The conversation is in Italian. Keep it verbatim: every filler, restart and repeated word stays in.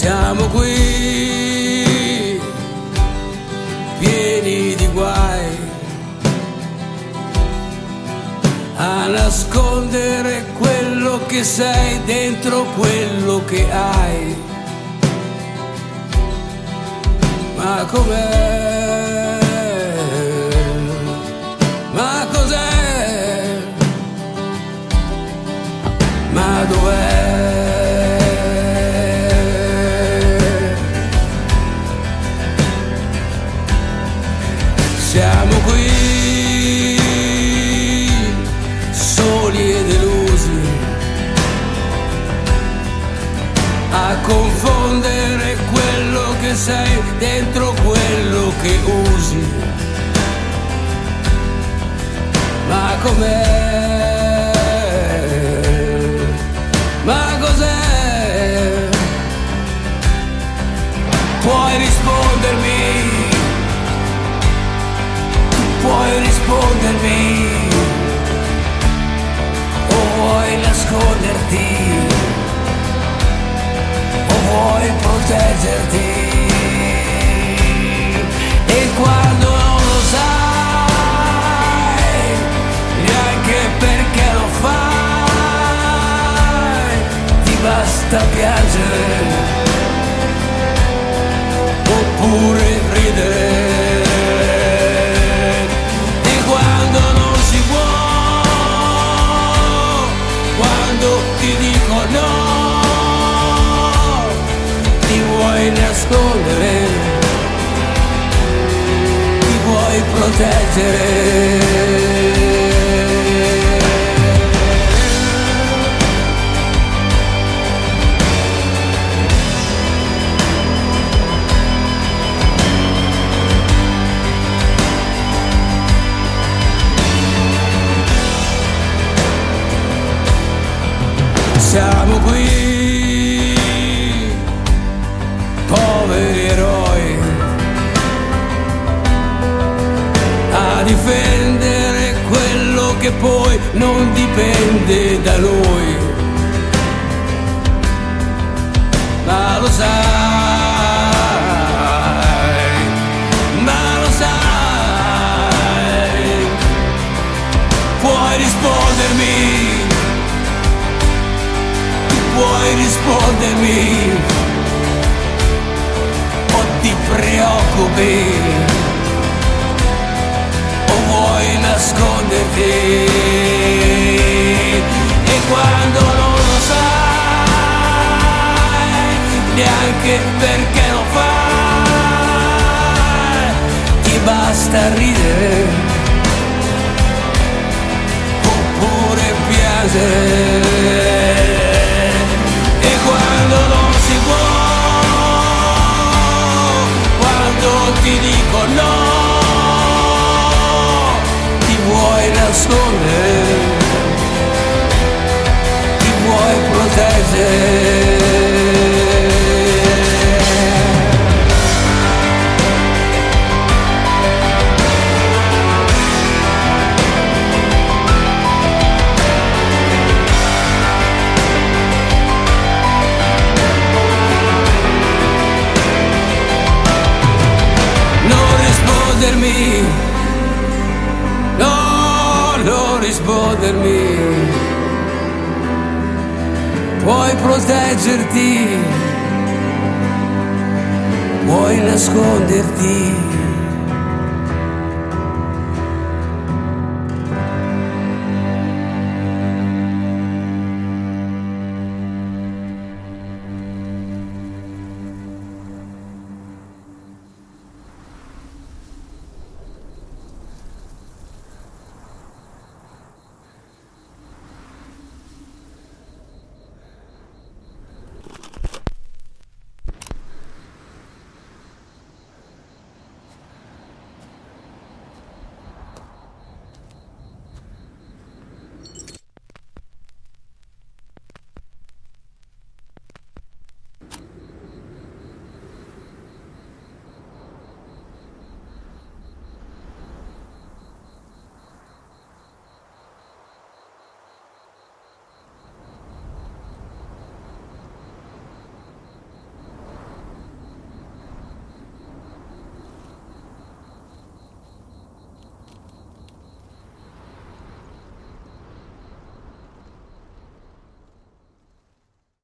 Siamo qui, pieni di guai, a nascondere quello che sei dentro quello che hai. Ma com'è? Ma cos'è? Ma dov'è? Siamo qui, soli e delusi, a confondere quello che sei dentro quello che usi. Ma com'è? Ma cos'è? Puoi rispondermi? Puoi rispondermi o vuoi nasconderti o vuoi proteggerti? E quando non lo sai neanche perché lo fai, ti basta piangere oppure ridere. Ti dico no, ti vuoi nascondere, ti vuoi proteggere. Siamo qui, poveri eroi, a difendere quello che poi non dipende da noi. Ma lo sai, ma lo sai, puoi rispondermi? Puoi rispondermi o ti preoccupi o vuoi nasconderti? E quando non lo sai neanche perché lo fai, ti basta ridere oppure piangere. Quando non si può, quando ti dico no, ti vuoi nascondere, ti vuoi proteggere. No, non rispondermi, puoi proteggerti, puoi nasconderti.